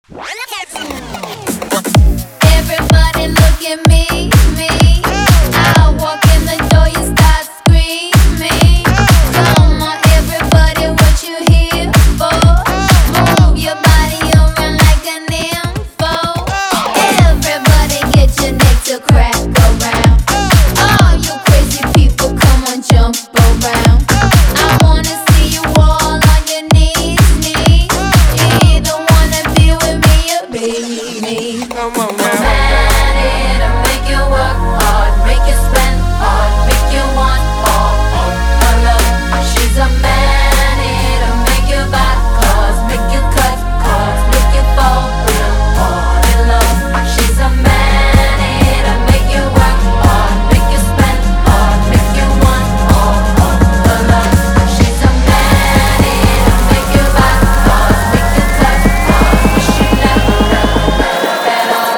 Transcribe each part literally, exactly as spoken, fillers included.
Everybody look at me, me. I walk in the door, you start screaming. Come on, everybody, what you here for? Move your body around like an info. Everybody get your neck to crack around. All you crazy people, come on, jump around. I wanna see you all on your knees, knees. You either wanna be with me or be me. Come on now. It'll make you work hard, make you spend hard, make you want all of her love. She's a man, it'll make you buy cars, make you cut cars, make you fall real hard in love. She's a man, it'll make you work hard, make you spend hard, make you want all of her love. She's a man, it'll make you buy cars, make you cut cars, wish you never, never met her at all.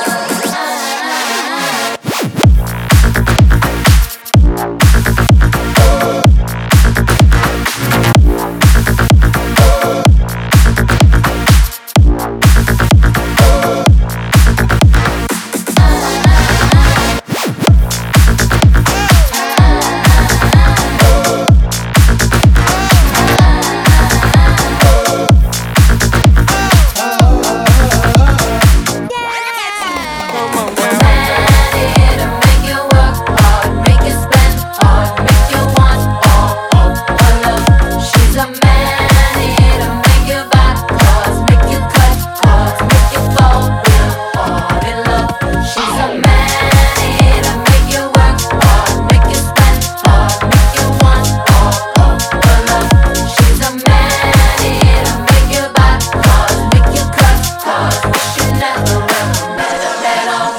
Come on now. It'll make you work hard, make you spend hard, make you want all of her love. She's a man, it'll make you buy cars, make you cut cars, make you fall real hard in love. She's a man, it'll make you work hard, make you spend hard, make you want all of her love. She's a man, it'll make you buy cars, make you cut cars, wish you never ever met her at all.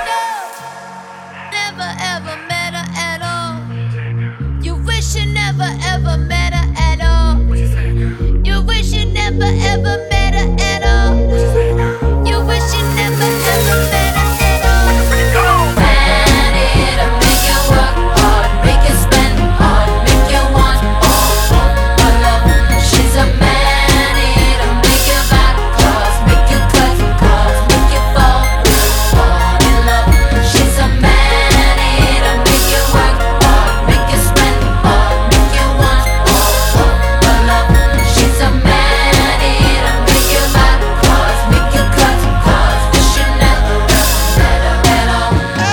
Never ever met her at all. You wish you never ever met her at all. You wish you never ever met her at all. You wish you never ever met her at all. Man, it'll make you work hard, make you spend hard, make you want all of her love. She's a man, it'll make you buy cars, make you cut cars, make you fall real hard in love. She's a man, it'll make you work hard, make you spend hard, make you want all of her love. She's a man, it'll make you buy cars, make you cut cars, wish you never ever met her at all.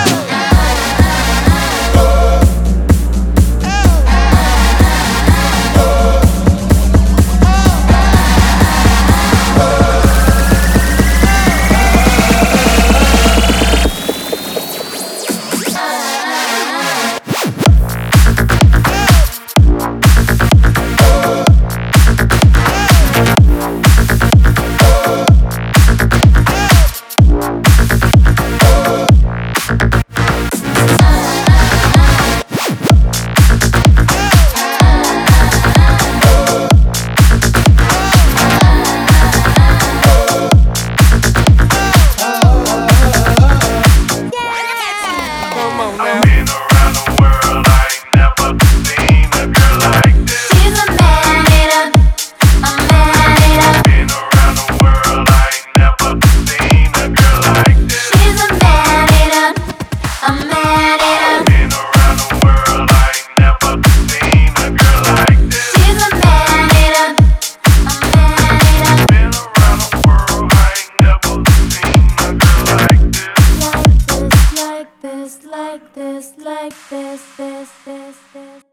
Come on now. Been around the world, I ain't never seen a girl like this. She's a man, it a man, it Been around the world, I ain't never seen a girl like this. She's a man, it a man, it Been around the world, I ain't never seen a girl like this. She's a man, it a man, it Been around the world, I ain't never seen a girl like this. like this, like this, like this, like this, this, this, this.